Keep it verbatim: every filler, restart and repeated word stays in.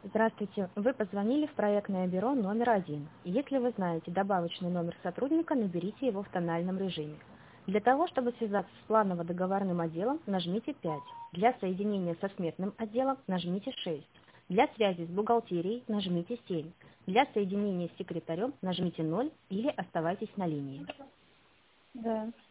Здравствуйте. Вы позвонили в проектное бюро номер один. Если вы знаете добавочный номер сотрудника, наберите его в тональном режиме. Для того, чтобы связаться с планово-договорным отделом, нажмите пять. Для соединения со сметным отделом нажмите шесть. Для связи с бухгалтерией нажмите семь. Для соединения с секретарем нажмите ноль или оставайтесь на линии. Да.